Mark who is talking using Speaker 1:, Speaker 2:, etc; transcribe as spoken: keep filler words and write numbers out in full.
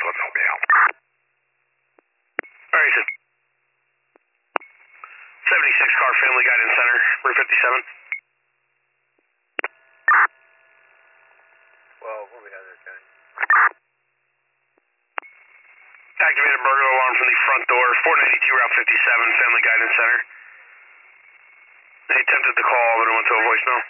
Speaker 1: Alright, so seventy-six car family guidance center, Route fifty-seven.
Speaker 2: Well, what do we have there, Kenny?
Speaker 1: Activated burglar alarm from the front door, four ninety-two Route fifty-seven, family guidance center. They attempted to call, but it went to a voicemail.